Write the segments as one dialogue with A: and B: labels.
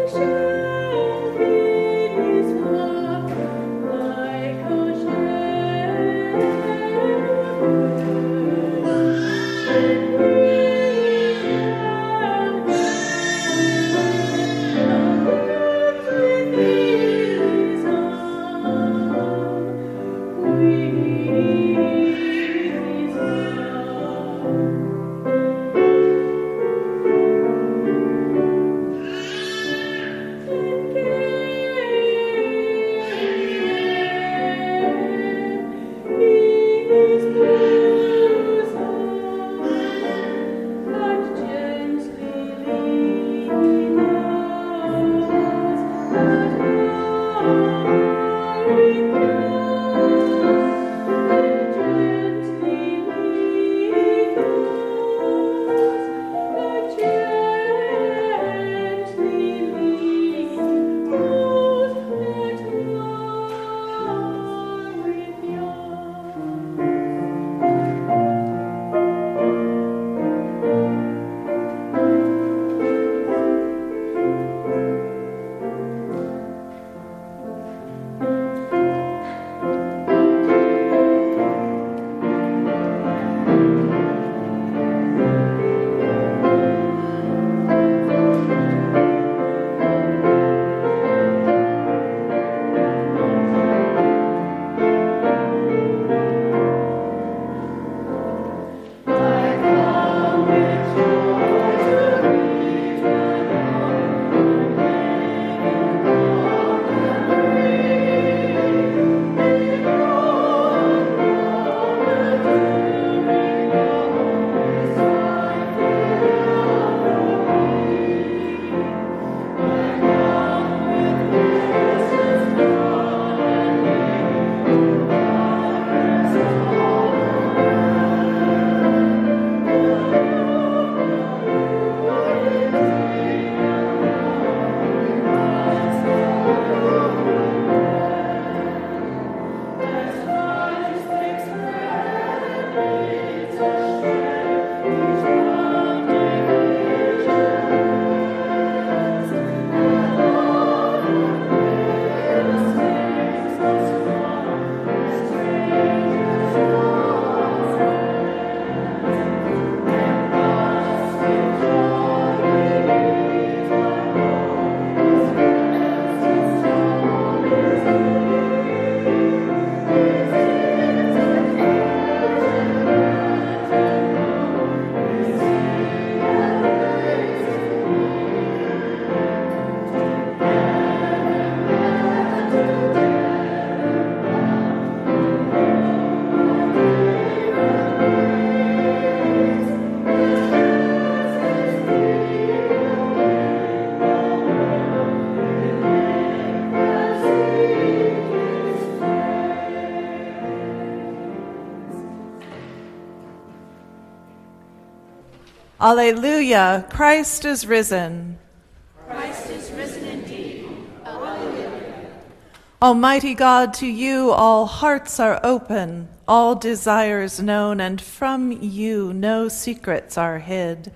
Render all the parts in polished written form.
A: Alleluia, Christ is risen.
B: Christ is risen indeed. Alleluia.
A: Almighty God, to you all hearts are open, all desires known, and from you no secrets are hid.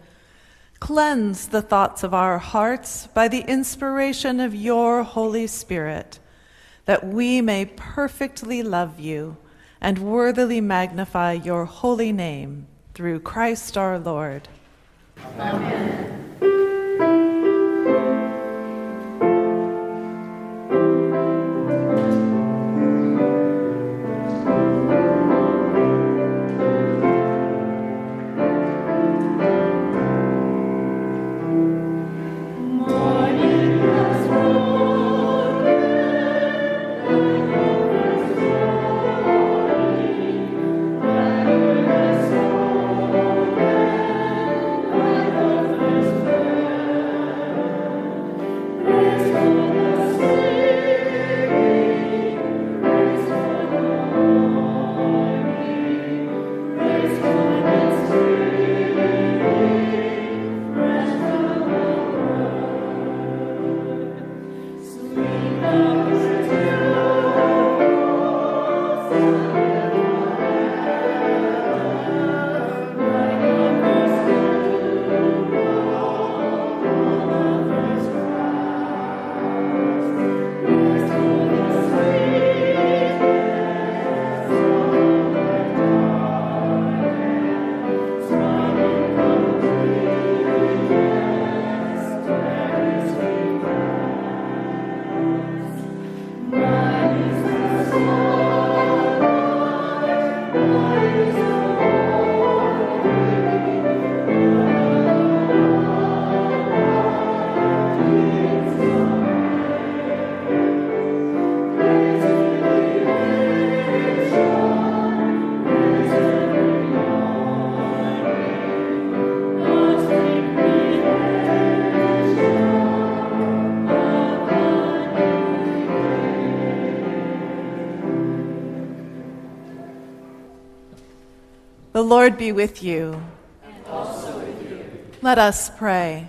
A: Cleanse the thoughts of our hearts by the inspiration of your Holy Spirit, that we may perfectly love you and worthily magnify your holy name, through Christ our Lord.
B: Amen.
C: First
A: The Lord be with you. And also with you. Let us pray.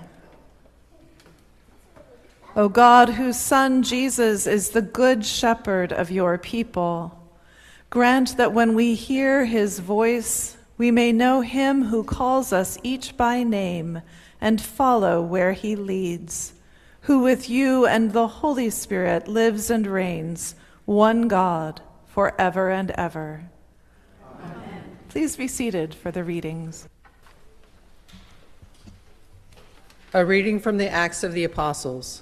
A: O God, whose Son Jesus is the good shepherd of your people, grant that when we hear his voice, we may know him who calls us each by name and follow where he leads, who with you and the Holy Spirit lives and reigns, one God, forever and ever. Amen. Please be seated for the readings.
C: A reading from the Acts of the Apostles.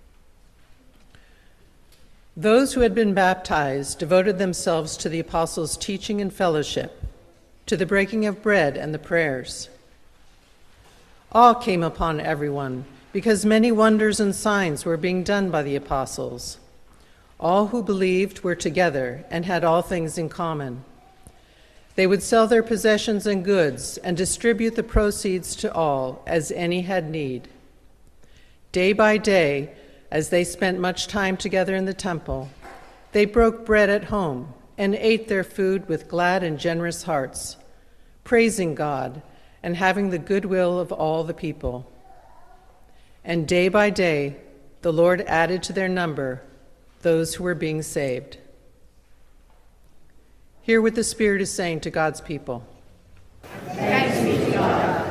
C: Those who had been baptized devoted themselves to the apostles' teaching and fellowship, to the breaking of bread and the prayers. Awe came upon everyone, because many wonders and signs were being done by the apostles. All who believed were together and had all things in common. They would sell their possessions and goods and distribute the proceeds to all as any had need. Day by day, as they spent much time together in the temple, they broke bread at home and ate their food with glad and generous hearts, praising God and having the goodwill of all the people. And day by day, the Lord added to their number those who were being saved. Hear what the Spirit is saying to God's people.
B: Thanks be to God.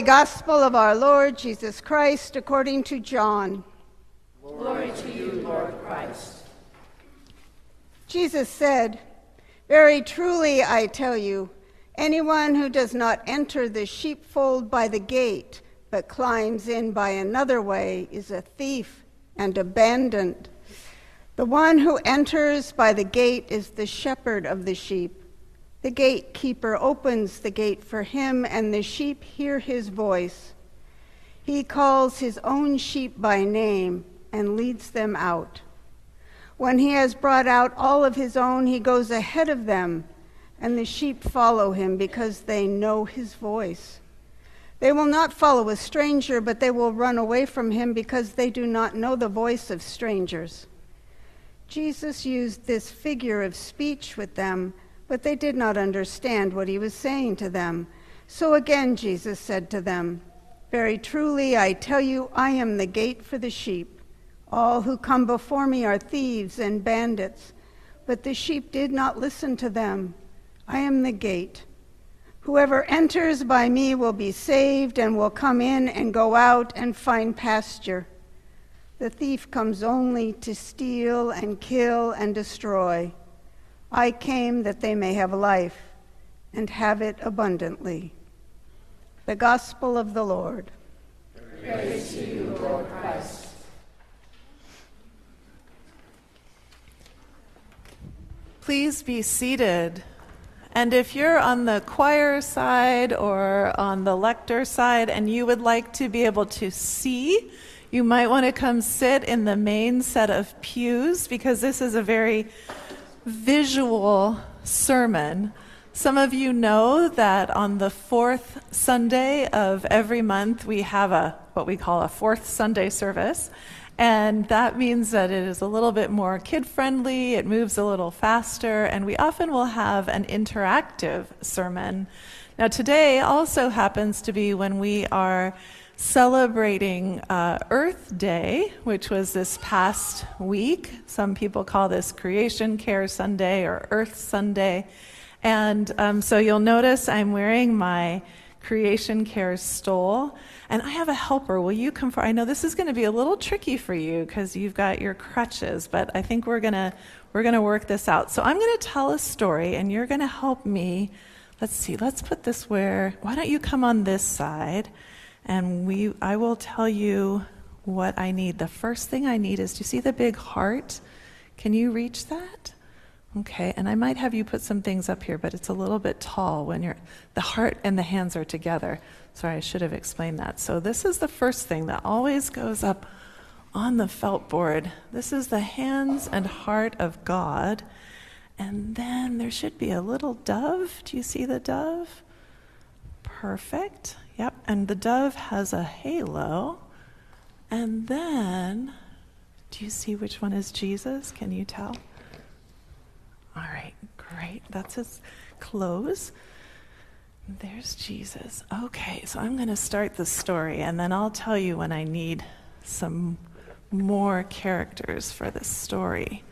D: Holy Gospel of our Lord Jesus Christ according to John.
B: Glory to you, Lord Christ.
D: Jesus said, "Very truly I tell you, anyone who does not enter the sheepfold by the gate, but climbs in by another way, is a thief and a bandit. The one who enters by the gate is the shepherd of the sheep. The gatekeeper opens the gate for him, and the sheep hear his voice. He calls his own sheep by name and leads them out. When he has brought out all of his own, he goes ahead of them, and the sheep follow him because they know his voice. They will not follow a stranger, but they will run away from him because they do not know the voice of strangers." Jesus used this figure of speech with them, but they did not understand what he was saying to them. So again Jesus said to them, "Very truly I tell you, I am the gate for the sheep. All who come before me are thieves and bandits, but the sheep did not listen to them. I am the gate. Whoever enters by me will be saved and will come in and go out and find pasture. The thief comes only to steal and kill and destroy. I came that they may have life and have it abundantly." The Gospel of the Lord.
B: Praise to you, Lord Christ.
A: Please be seated. And if you're on the choir side or on the lector side and you would like to be able to see, you might want to come sit in the main set of pews, because this is a very visual sermon. Some of you know that on the fourth Sunday of every month we have what we call a fourth Sunday service, and that means that it is a little bit more kid-friendly, it moves a little faster, and we often will have an interactive sermon. Now today also happens to be when we are celebrating Earth Day, which was this past week. Some people call this Creation Care Sunday or Earth Sunday. And so you'll notice I'm wearing my Creation Care stole. And I have a helper. Will you come forward? I know this is going to be a little tricky for you because you've got your crutches, but I think we're gonna work this out. So I'm going to tell a story, and you're going to help me. Let's see. Let's put this why don't you come on this side? And I will tell you what I need. The first thing I need is, do you see the big heart? Can you reach that? Okay, and I might have you put some things up here, but it's a little bit tall when the heart and the hands are together. Sorry, I should have explained that. So this is the first thing that always goes up on the felt board. This is the hands and heart of God. And then there should be a little dove. Do you see the dove? Perfect. Yep, and the dove has a halo. And then, do you see which one is Jesus? Can you tell? All right, great. That's his clothes. There's Jesus. Okay, so I'm going to start the story, and then I'll tell you when I need some more characters for this story.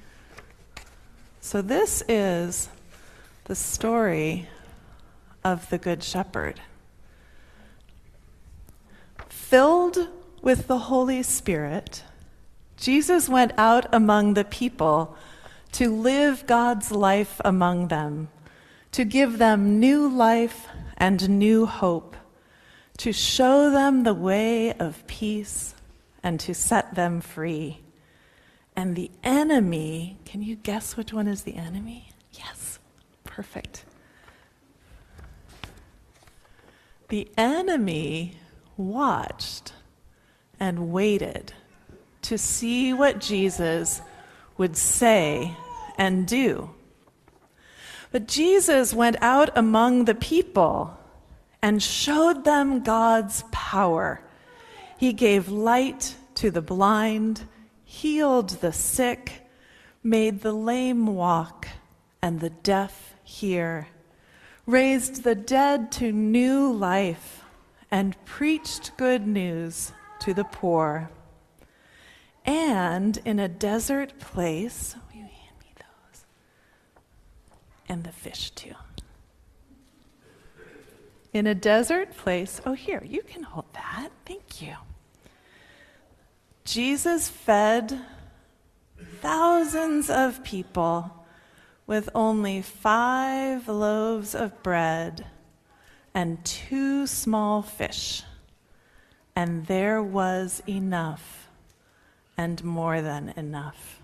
A: So this is the story of the Good Shepherd. Filled with the Holy Spirit, Jesus went out among the people to live God's life among them, to give them new life and new hope, to show them the way of peace and to set them free. And the enemy, can you guess which one is the enemy? Yes, perfect. The enemy watched and waited to see what Jesus would say and do. But Jesus went out among the people and showed them God's power. He gave light to the blind, healed the sick, made the lame walk and the deaf hear, raised the dead to new life, and preached good news to the poor. And in a desert place, will you hand me those? And the fish too. In a desert place, oh, here, you can hold that. Thank you. Jesus fed thousands of people with only 5 loaves of bread and 2 small fish. And there was enough, and more than enough.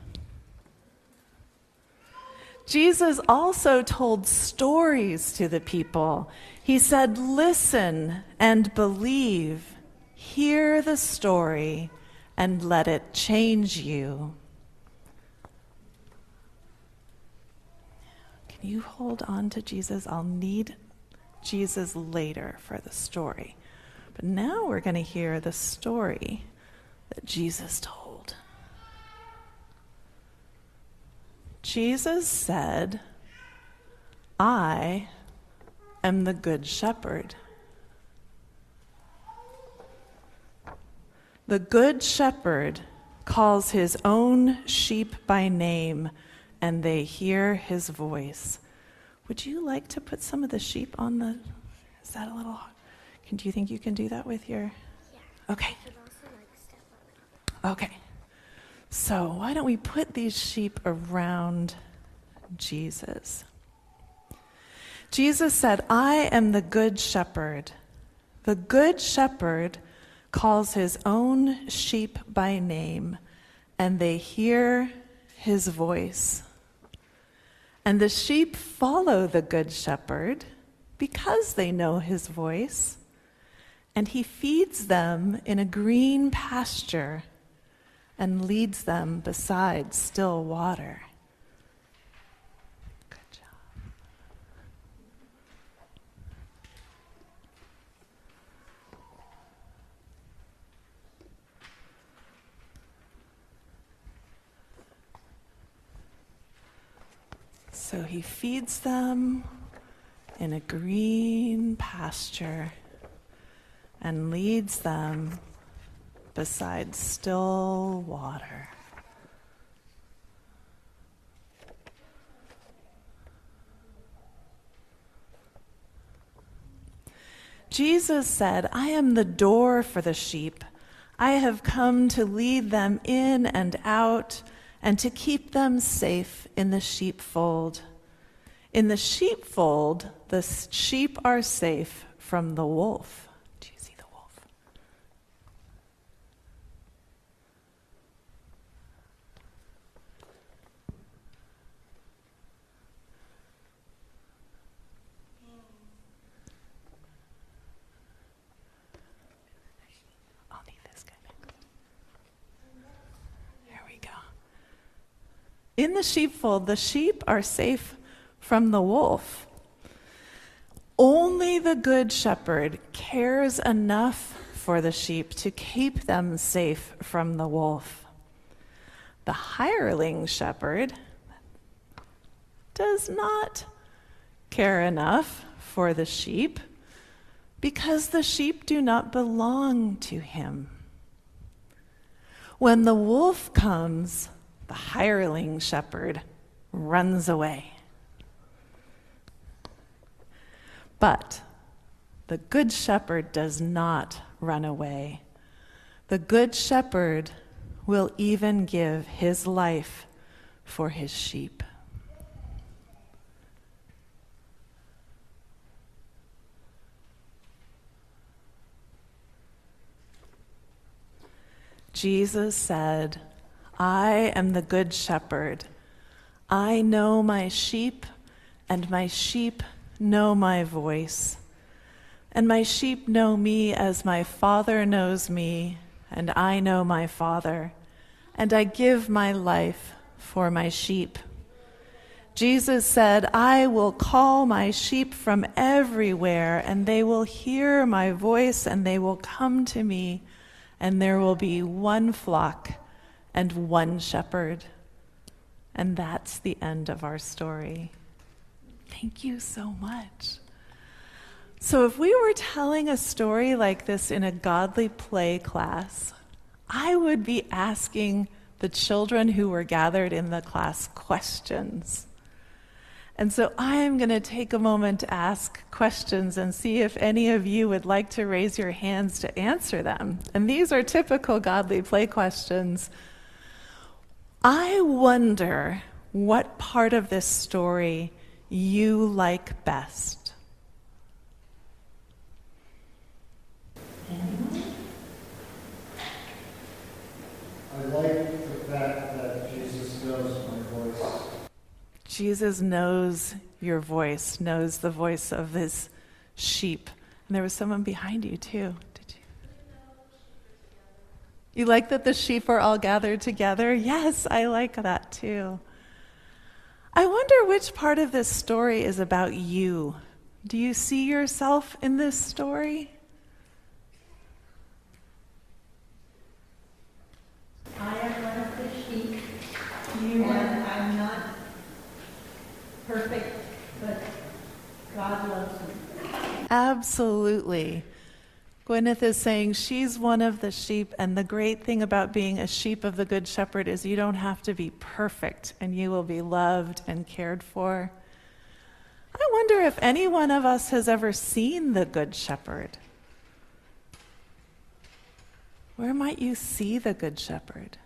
A: Jesus also told stories to the people. He said, "Listen and believe. Hear the story and let it change you." Can you hold on to Jesus? I'll need Jesus later for the story. But now we're going to hear the story that Jesus told. Jesus said, "I am the good shepherd." The good shepherd calls his own sheep by name, and they hear his voice. Would you like to put some of the sheep on the... Is that a little hard? Do you think you can do that with your... Yeah. Okay. Okay. So why don't we put these sheep around Jesus? Jesus said, "I am the good shepherd." The good shepherd calls his own sheep by name, and they hear his voice. And the sheep follow the good shepherd because they know his voice, and he feeds them in a green pasture and leads them beside still water. Good job. So he feeds them in a green pasture and leads them beside still water. Jesus said, "I am the door for the sheep. I have come to lead them in and out and to keep them safe in the sheepfold. In the sheepfold, the sheep are safe from the wolf." Do you see the wolf? I'll need this guy next. There we go. In the sheepfold, the sheep are safe from the wolf. Only the good shepherd cares enough for the sheep to keep them safe from the wolf. The hireling shepherd does not care enough for the sheep because the sheep do not belong to him. When the wolf comes, the hireling shepherd runs away. But the good shepherd does not run away. The good shepherd will even give his life for his sheep. Jesus said, "I am the good shepherd. I know my sheep, and my sheep know my voice. And my sheep know me as my Father knows me, and I know my Father, and I give my life for my sheep." Jesus said, "I will call my sheep from everywhere, and they will hear my voice, and they will come to me, and there will be one flock and one shepherd." And that's the end of our story. Thank you so much. So if we were telling a story like this in a godly play class, I would be asking the children who were gathered in the class questions. And so I am going to take a moment to ask questions and see if any of you would like to raise your hands to answer them. And these are typical Godly Play questions. I wonder what part of this story you like best.
E: I like the fact that Jesus knows my voice.
A: Jesus knows your voice, knows the voice of his sheep. And there was someone behind you too. Did you? You like that the sheep are all gathered together? Yes, I like that too. I wonder which part of this story is about you. Do you see yourself in this story?
F: I am one of the sheep, and I'm not perfect, but God loves me.
A: Absolutely. Gwyneth is saying she's one of the sheep, and the great thing about being a sheep of the Good Shepherd is you don't have to be perfect, and you will be loved and cared for. I wonder if any one of us has ever seen the Good Shepherd. Where might you see the Good Shepherd?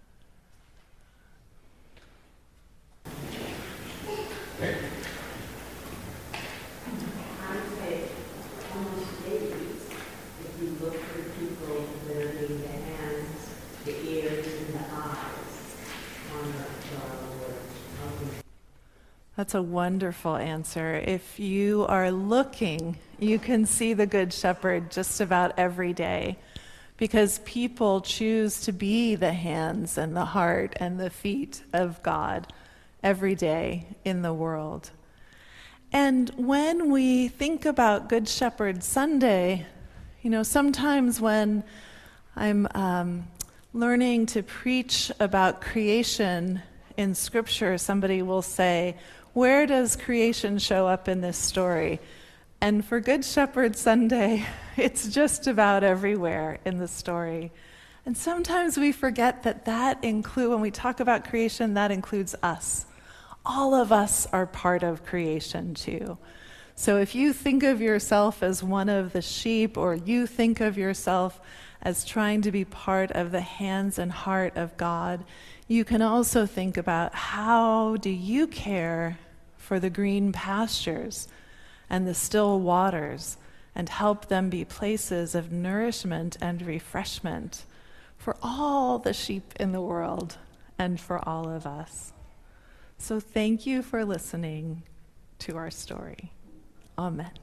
A: That's a wonderful answer. If you are looking, you can see the Good Shepherd just about every day, because people choose to be the hands and the heart and the feet of God every day in the world. And when we think about Good Shepherd Sunday, sometimes when I'm learning to preach about creation in Scripture, somebody will say, where does creation show up in this story? And for Good Shepherd Sunday, it's just about everywhere in the story. And sometimes we forget that when we talk about creation, that includes us. All of us are part of creation too. So if you think of yourself as one of the sheep, or you think of yourself as trying to be part of the hands and heart of God, you can also think about how do you care for the green pastures and the still waters, and help them be places of nourishment and refreshment for all the sheep in the world and for all of us. So thank you for listening to our story. Amen.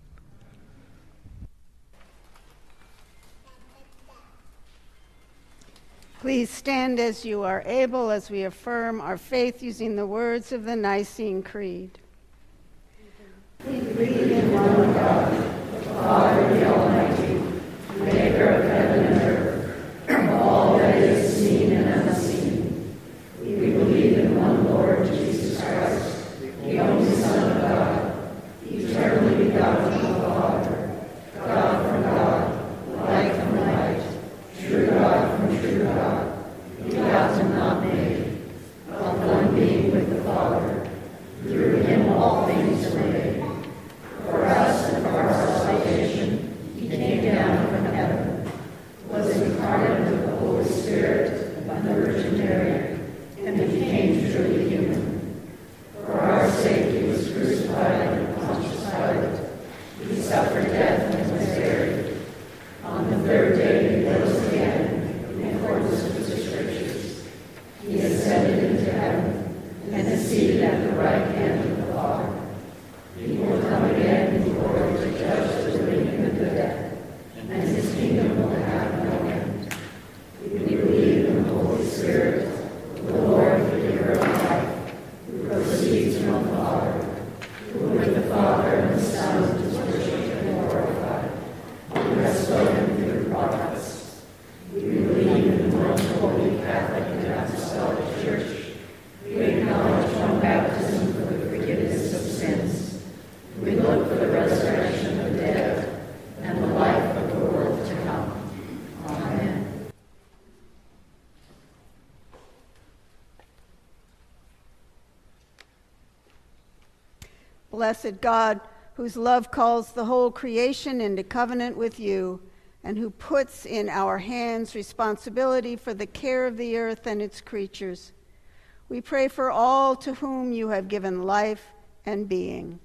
D: Please stand as you are able as we affirm our faith using the words of the Nicene Creed.
B: We believe in one God, the Father, the Almighty, maker of heaven and earth, of all that is seen and unseen. We believe in one Lord Jesus Christ, the only Son of God, eternally begotten of the Father, God from God, light from light, true God from true God, begotten, not made, of one being with the Father. Through him all things were made. For us and for our salvation, he came down from heaven, was incarnate of the Holy Spirit and the Virgin Mary, and became truly human. For our sake he was crucified under Pontius Pilate. He suffered death and was buried. On the third day he rose again, in accordance with the Scriptures. He ascended into heaven and is seated at the right hand of the Father. He
D: Blessed God, whose love calls the whole creation into covenant with you, and who puts in our hands responsibility for the care of the earth and its creatures, we pray for all to whom you have given life and being.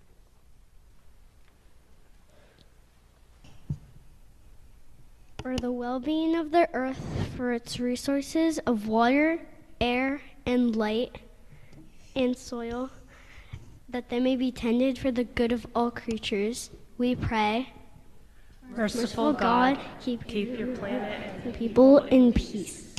G: For the well-being of the earth, for its resources of water, air, and light, and soil, that they may be tended for the good of all creatures, we pray.
H: Merciful God,
G: keep
H: your planet
G: and people in peace.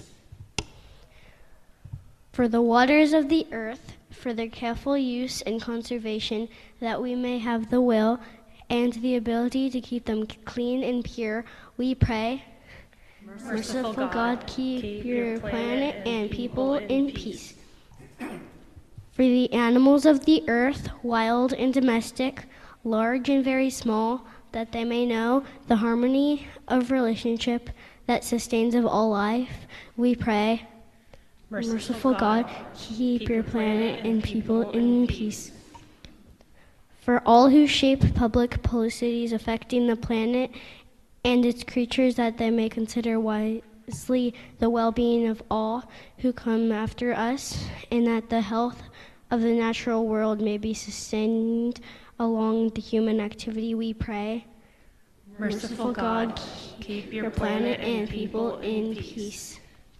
G: For the waters of the earth, for their careful use and conservation, that we may have the will and the ability to keep them clean and pure, we pray. Merciful God, keep your planet and people in peace. For the animals of the earth, wild and domestic, large and very small, that they may know the harmony of relationship that sustains of all life, we pray. Merciful God, keep your planet and people in peace. For all who shape public policies affecting the planet and its creatures, that they may consider wisely the well-being of all who come after us, and that the health of the natural world may be sustained along the human activity, we pray. Merciful God, keep your planet and people in peace.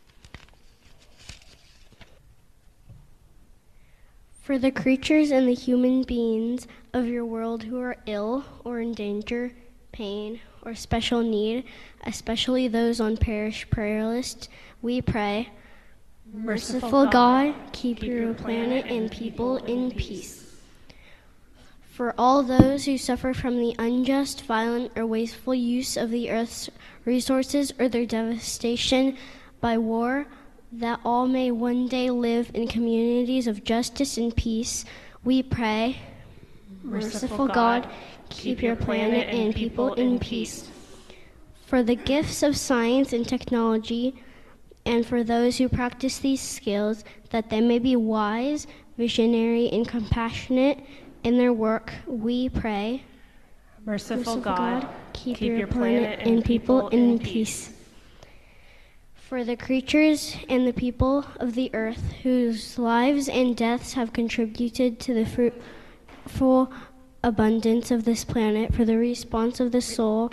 G: For the creatures and the human beings of your world who are ill or in danger, pain, or special need, especially those on parish prayer list, we pray. Merciful God, keep your planet and people in peace. For all those who suffer from the unjust, violent, or wasteful use of the earth's resources or their devastation by war, that all may one day live in communities of justice and peace, we pray. Merciful God, keep your planet and people in peace. For the gifts of science and technology, and for those who practice these skills, that they may be wise, visionary, and compassionate in their work, we pray.
H: Merciful God,
G: keep your planet and people in peace. For the creatures and the people of the earth whose lives and deaths have contributed to the fruitful abundance of this planet, for the repose of the soul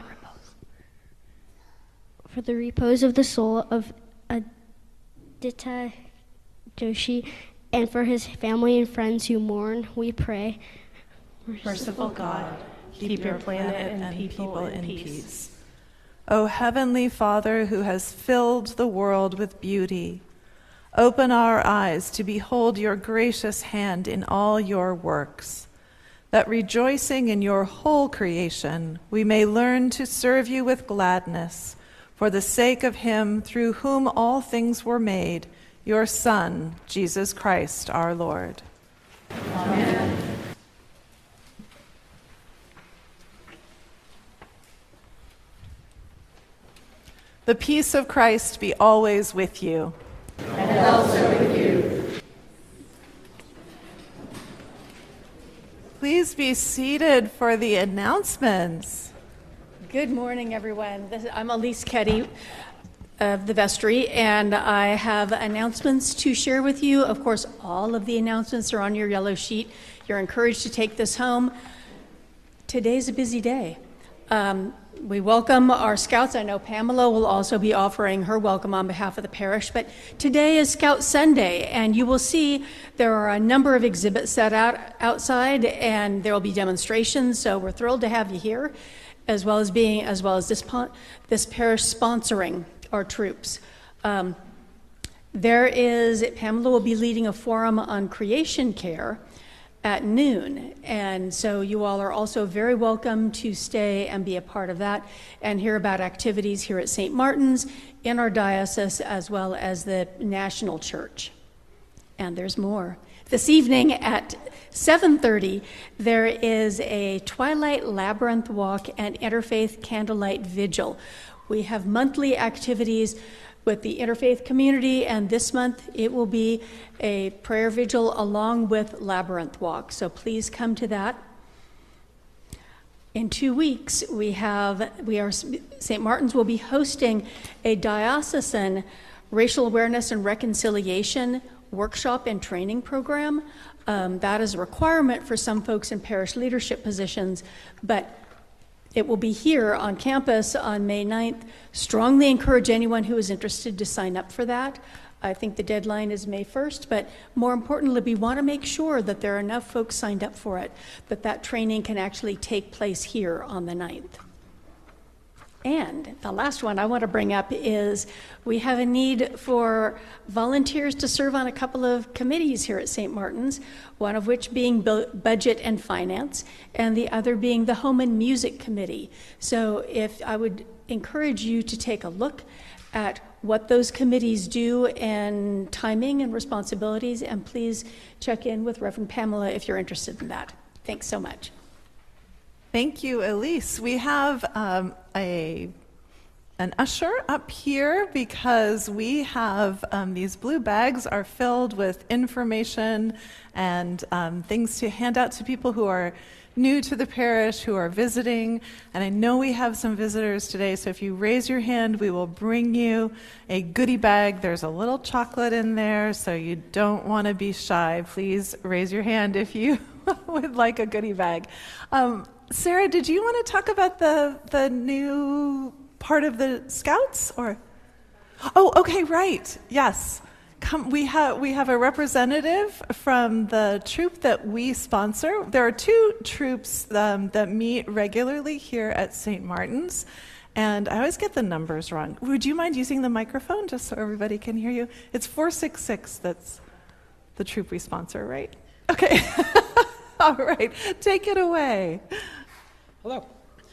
G: of Aditya Joshi, and for his family and friends who mourn, we pray.
H: Merciful God, keep your planet and people in peace.
A: O Heavenly Father, who has filled the world with beauty, open our eyes to behold your gracious hand in all your works, that rejoicing in your whole creation, we may learn to serve you with gladness, for the sake of him through whom all things were made, your Son, Jesus Christ, our Lord.
B: Amen.
A: The peace of Christ be always with you.
B: And also with you.
A: Please be seated for the announcements.
I: Good morning, everyone. I'm Elise Ketty of the vestry, and I have announcements to share with you. Of course, all of the announcements are on your yellow sheet. You're encouraged to take this home. Today's a busy day. We welcome our scouts. I know Pamela will also be offering her welcome on behalf of the parish, but today is Scout Sunday, and you will see there are a number of exhibits set out outside, and there will be demonstrations, so we're thrilled to have you here, as well as this parish sponsoring our troops. Pamela will be leading a forum on creation care at noon, and so you all are also very welcome to stay and be a part of that and hear about activities here at St. Martin's, in our diocese, as well as the national church. And there's more. This evening at 7:30, there is a Twilight Labyrinth Walk and Interfaith Candlelight Vigil. We have monthly activities with the interfaith community, and this month it will be a prayer vigil along with Labyrinth Walk. So please come to that. In 2 weeks, St. Martin's will be hosting a diocesan racial awareness and reconciliation workshop and training program. That is a requirement for some folks in parish leadership positions, but it will be here on campus on May 9th. Strongly encourage anyone who is interested to sign up for that. I think the deadline is May 1st, but more importantly, we want to make sure that there are enough folks signed up for it, that training can actually take place here on the 9th. And the last one I want to bring up is we have a need for volunteers to serve on a couple of committees here at St. Martin's, one of which being budget and finance, and the other being the Home and Music Committee. So if I would encourage you to take a look at what those committees do and timing and responsibilities, and please check in with Reverend Pamela if you're interested in that. Thanks so much.
A: Thank you, Elise. We have an usher up here because we have these blue bags are filled with information and things to hand out to people who are new to the parish, who are visiting. And I know we have some visitors today, so if you raise your hand, we will bring you a goodie bag. There's a little chocolate in there, so you don't want to be shy. Please raise your hand if you would like a goodie bag. Sarah, did you want to talk about the new part of the Scouts? Or, oh, okay, right. Yes. We have a representative from the troop that we sponsor. There are two troops that meet regularly here at St. Martin's, and I always get the numbers wrong. Would you mind using the microphone just so everybody can hear you? It's 466. That's the troop we sponsor, right? Okay. All right. Take it away.
J: Hello.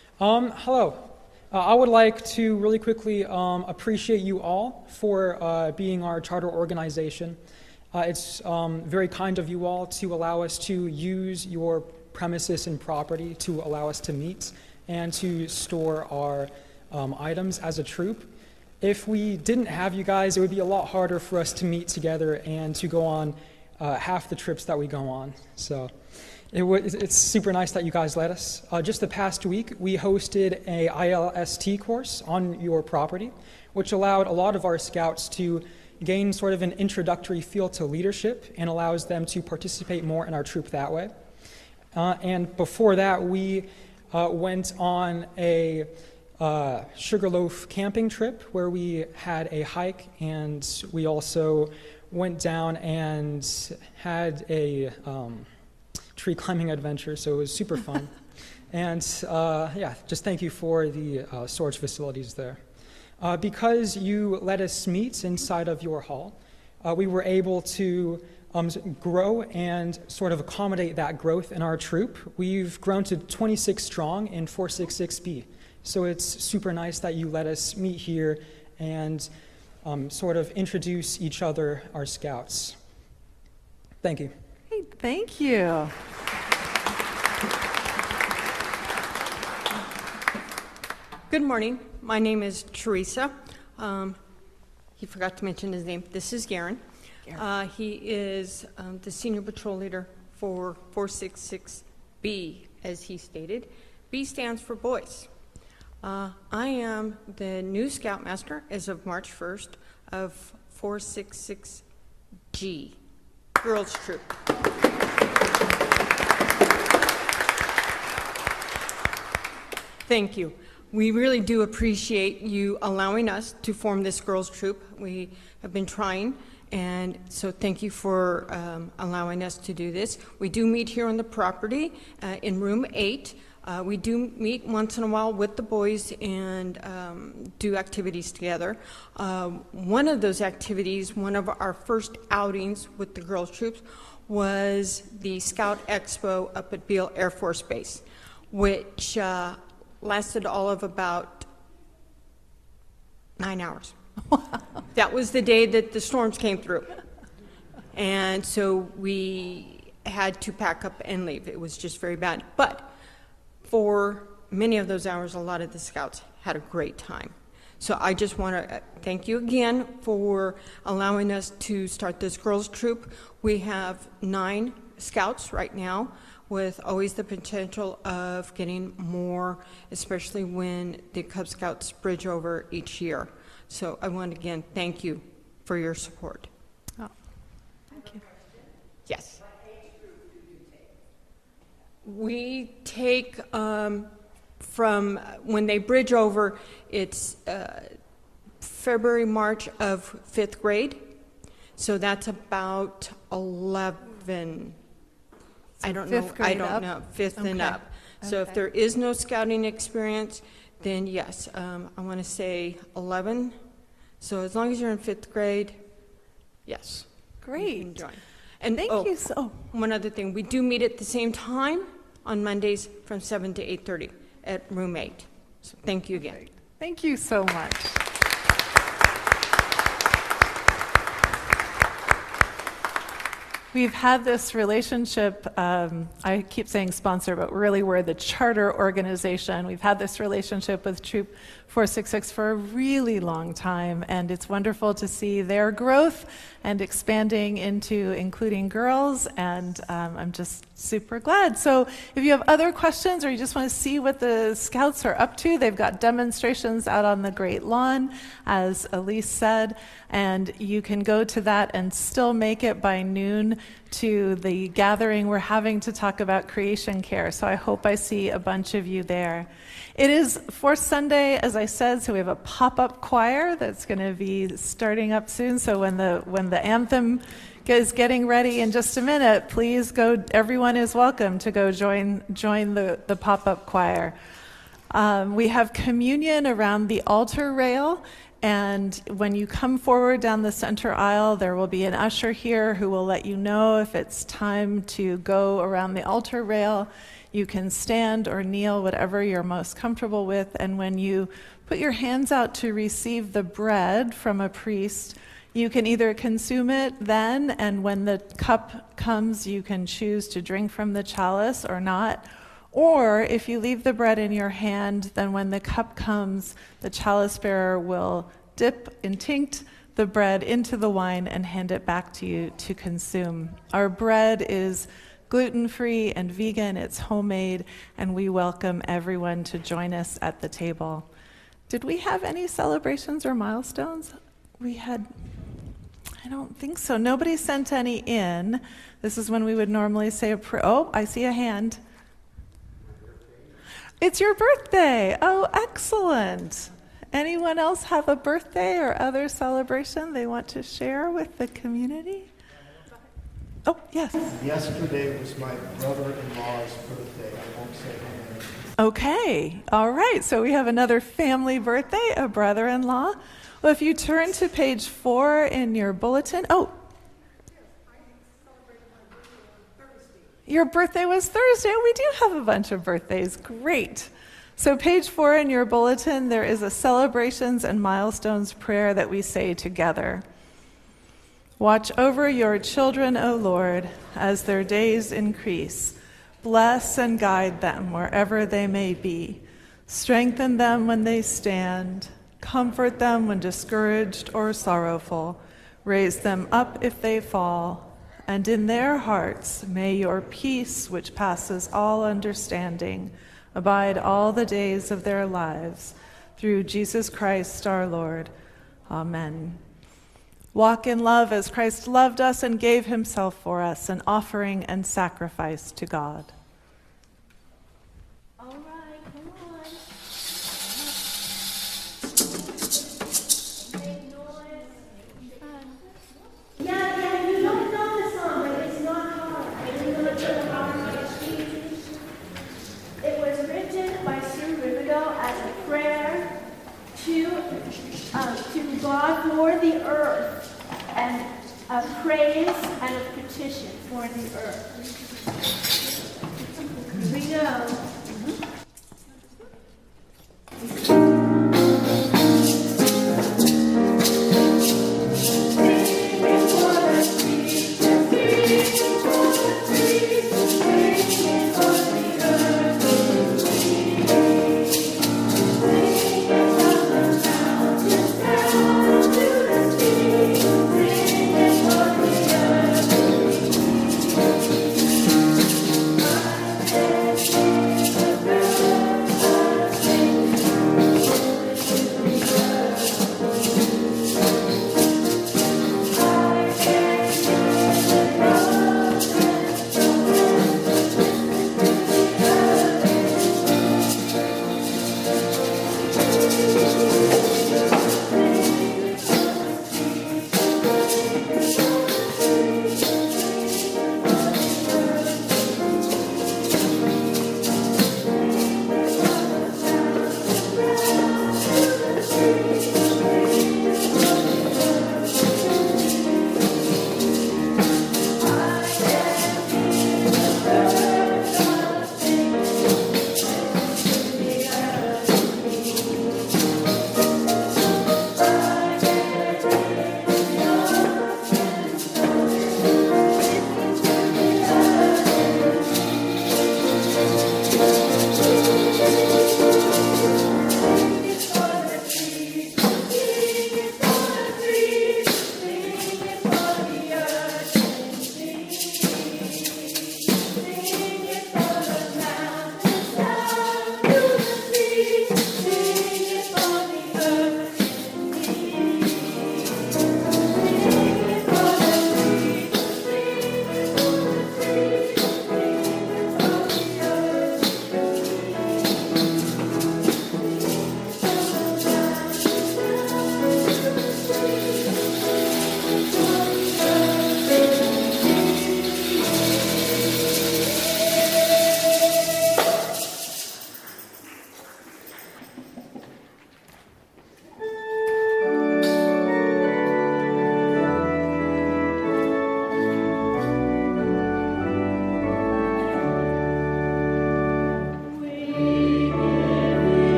J: Hello. I would like to really quickly appreciate you all for being our charter organization. It's very kind of you all to allow us to use your premises and property to allow us to meet and to store our items as a troop. If we didn't have you guys, it would be a lot harder for us to meet together and to go on half the trips that we go on. So it's super nice that you guys let us. Just the past week, we hosted a ILST course on your property, which allowed a lot of our scouts to gain sort of an introductory feel to leadership and allows them to participate more in our troop that way. And before that, we went on a Sugarloaf camping trip where we had a hike, and we also went down and had a tree climbing adventure, so it was super fun. And yeah, just thank you for the storage facilities there. Because you let us meet inside of your hall, we were able to grow and sort of accommodate that growth in our troop. We've grown to 26 strong in 466B. So it's super nice that you let us meet here and sort of introduce each other, our scouts. Thank you.
A: Thank you.
K: Good morning. My name is Teresa. He forgot to mention his name. This is Garen. He is the senior patrol leader for 466B, as he stated. B stands for boys. I am the new scoutmaster as of March 1st of 466G, girls troop. Thank you. We really do appreciate you allowing us to form this girls troop. We have been trying, and so thank you for allowing us to do this. We do meet here on the property in room 8. We do meet once in a while with the boys and do activities together. One of those activities, one of our first outings with the girls troops, was the Scout Expo up at Beale Air Force Base, which lasted all of about 9 hours. That was the day that the storms came through. And so we had to pack up and leave. It was just very bad. But for many of those hours, a lot of the scouts had a great time. So I just want to thank you again for allowing us to start this girls' troop. We have 9 scouts right now, with always the potential of getting more, especially when the Cub Scouts bridge over each year. So I want to again thank you for your support.
A: Oh, thank you.
K: Yes. We take from when they bridge over, it's February, March of 5th grade. So that's about 11.
A: So
K: I don't know. I don't
A: up?
K: know. 5th and
A: Okay.
K: up. So if there is no scouting experience, then yes, I want to say 11. So as long as you're in 5th grade, yes.
A: Great.
K: You can join. And
A: Thank you so.
K: one other thing, we do meet at the same time on Mondays from 7 to 8:30 at room 8. So thank you again.
A: Thank you so much. We've had this relationship, I keep saying sponsor, but really we're the charter organization. We've had this relationship with Troop 466 for a really long time, and it's wonderful to see their growth and expanding into including girls, and I'm just super glad. So if you have other questions or you just want to see what the Scouts are up to, they've got demonstrations out on the Great Lawn, as Elise said, and you can go to that and still make it by noon to the gathering we're having to talk about creation care. So I hope I see a bunch of you there. It is Fourth Sunday, as I said, so we have a pop-up choir that's going to be starting up soon. So when the anthem is getting ready in just a minute, please go. Everyone is welcome to go join the pop-up choir. We have communion around the altar rail. And when you come forward down the center aisle, there will be an usher here who will let you know if it's time to go around the altar rail. You can stand or kneel, whatever you're most comfortable with. And when you put your hands out to receive the bread from a priest, you can either consume it then, and when the cup comes, you can choose to drink from the chalice or not. Or if you leave the bread in your hand, then when the cup comes, the chalice bearer will dip and tinct the bread into the wine and hand it back to you to consume. Our bread is gluten-free and vegan, it's homemade, and we welcome everyone to join us at the table. Did we have any celebrations or milestones? I don't think so. Nobody sent any in. This is when we would normally say a prayer. Oh, I see a hand. It's your birthday. Oh, excellent. Anyone else have a birthday or other celebration they want to share with the community? Oh, yes.
E: Yesterday was my brother-in-law's birthday. I won't say her name.
A: Okay. All right. So we have another family birthday, a brother-in-law. Well, if you turn to page 4 in your bulletin. Oh. Your birthday was Thursday. We do have a bunch of birthdays. Great. So page 4 in your bulletin, there is a celebrations and milestones prayer that we say together. Watch over your children, O Lord, as their days increase. Bless and guide them wherever they may be. Strengthen them when they stand. Comfort them when discouraged or sorrowful. Raise them up if they fall. And in their hearts may your peace, which passes all understanding, abide all the days of their lives. Through Jesus Christ our Lord. Amen. Walk in love as Christ loved us and gave himself for us, an offering and sacrifice to God.
G: All right, come on. Make noise.
F: Yeah, you don't know the song, but it's not hard. I didn't know it's hard. It was written by Sue Rivido as a prayer to God for the earth, and a praise and a petition for the earth. Here we go.
B: Singing from the mountains.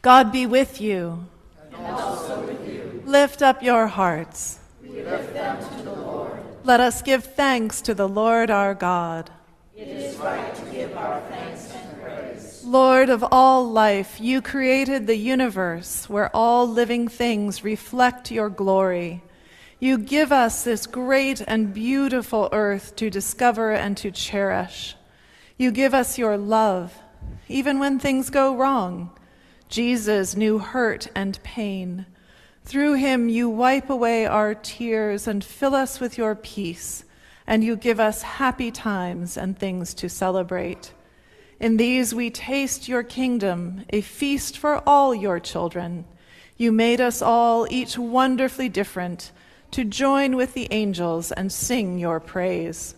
A: God be with you.
B: And also with you.
A: Lift up your hearts.
B: We lift them to the Lord.
A: Let us give thanks to the Lord our God.
B: It is right to give our thanks and praise.
A: Lord of all life, you created the universe where all living things reflect your glory. You give us this great and beautiful earth to discover and to cherish. You give us your love, even when things go wrong. Jesus knew hurt and pain. Through him you wipe away our tears and fill us with your peace, and you give us happy times and things to celebrate. In these we taste your kingdom, a feast for all your children. You made us all, each wonderfully different, to join with the angels and sing your praise.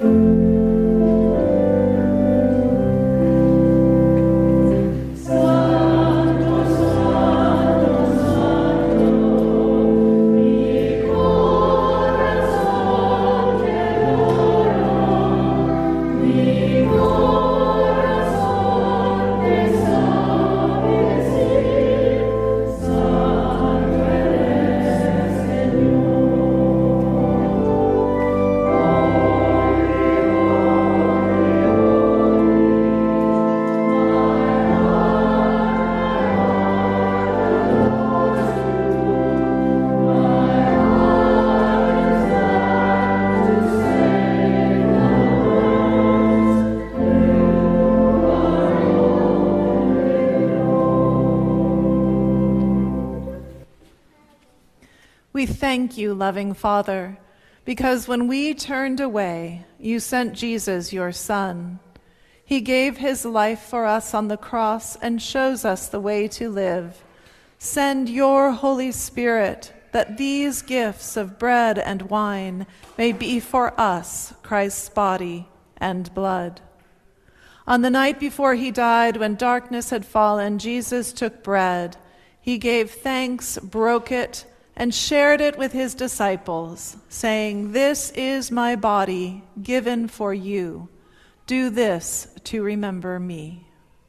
A: We thank you, loving Father, because when we turned away, you sent Jesus, your Son. He gave his life for us on the cross and shows us the way to live. Send your Holy Spirit that these gifts of bread and wine may be for us Christ's body and blood. On the night before he died, when darkness had fallen, Jesus took bread. He gave thanks, broke it, and shared it with his disciples, saying, "This is my body given for you. Do this to remember me."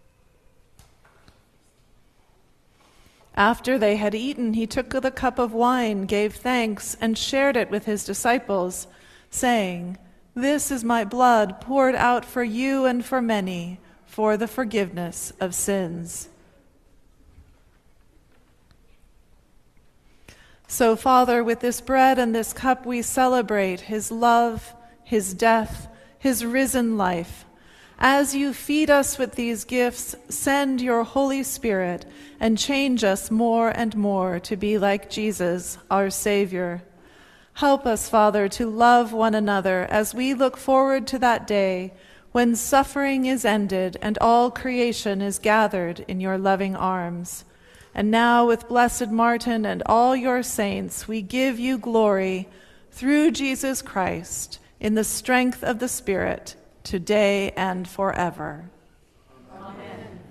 A: After they had eaten, he took the cup of wine, gave thanks, and shared it with his disciples, saying, "This is my blood poured out for you and for many for the forgiveness of sins." So, Father, with this bread and this cup we celebrate his love, his death, his risen life. As you feed us with these gifts, send your Holy Spirit and change us more and more to be like Jesus, our Savior. Help us, Father, to love one another as we look forward to that day when suffering is ended and all creation is gathered in your loving arms. And now, with Blessed Martin and all your saints, we give you glory through Jesus Christ in the strength of the Spirit, today and forever.
B: Amen.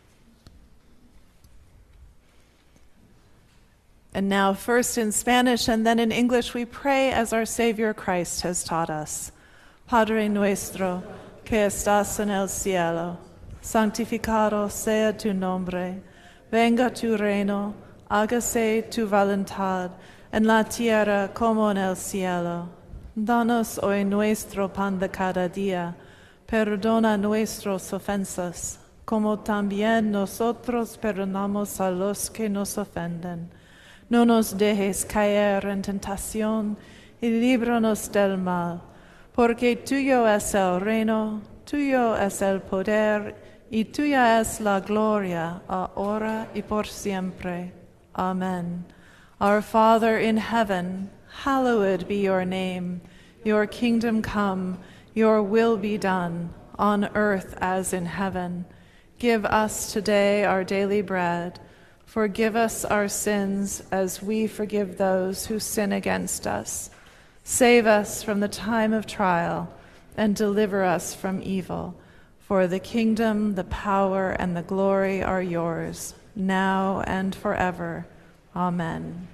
A: And now, first in Spanish and then in English, we pray as our Savior Christ has taught us. Padre nuestro, que estás en el cielo, santificado sea tu nombre. Venga tu reino, hágase tu voluntad, en la tierra como en el cielo. Danos hoy nuestro pan de cada día. Perdona nuestras ofensas, como también nosotros perdonamos a los que nos ofenden. No nos dejes caer en tentación, y líbranos del mal, porque tuyo es el reino, tuyo es el poder, y tuya es la gloria, ahora y por siempre. Amen. Our Father in heaven, hallowed be your name. Your kingdom come, your will be done, on earth as in heaven. Give us today our daily bread. Forgive us our sins as we forgive those who sin against us. Save us from the time of trial and deliver us from evil. For the kingdom, the power, and the glory are yours, now and forever. Amen.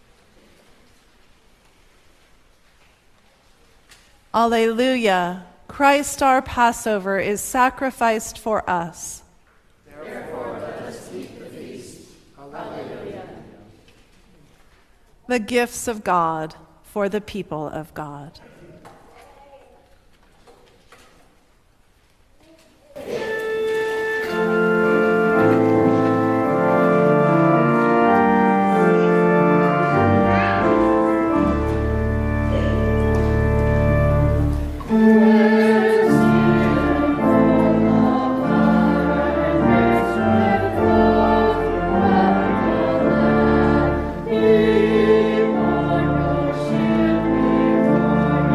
A: Alleluia. Christ our Passover is sacrificed for us.
B: Therefore, let us keep the feast. Hallelujah.
A: The gifts of God for the people of God.
B: Before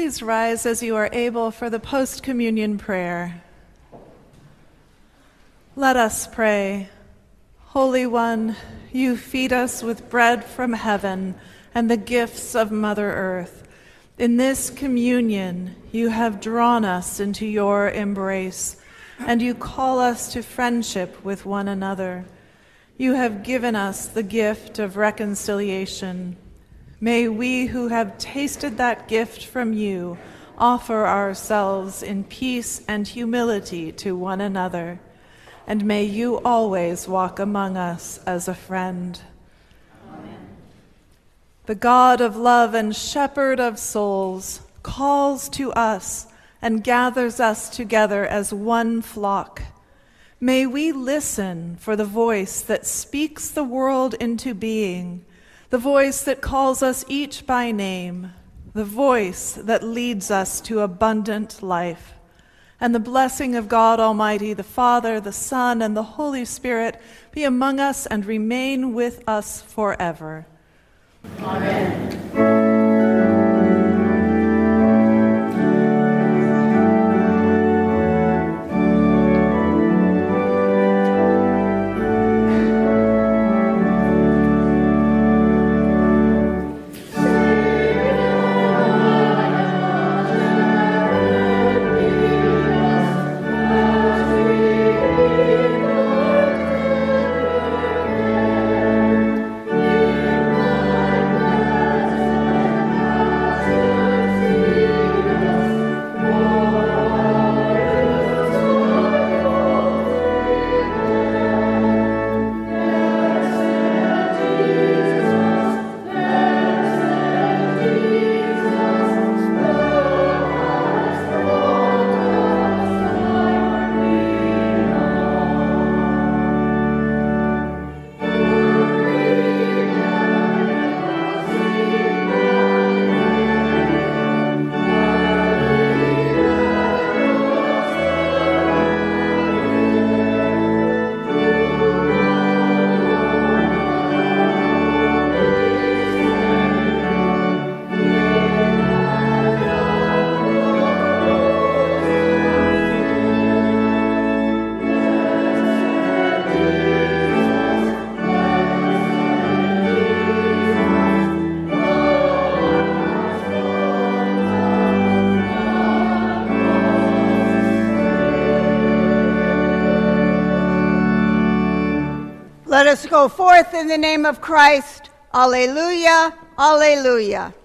A: please rise as you are able for the post-communion prayer. Let us pray. Holy One, you feed us with bread from heaven and the gifts of Mother Earth. In this communion, you have drawn us into your embrace, and you call us to friendship with one another. You have given us the gift of reconciliation. May we who have tasted that gift from you offer ourselves in peace and humility to one another, and may you always walk among us as a friend. Amen. The God of love and shepherd of souls calls to us and gathers us together as one flock. May we listen for the voice that speaks the world into being, the voice that calls us each by name, the voice that leads us to abundant life. And the blessing of God Almighty, the Father, the Son, and the Holy Spirit be among us and remain with us forever.
B: Amen.
D: Let us go forth in the name of Christ. Alleluia, alleluia.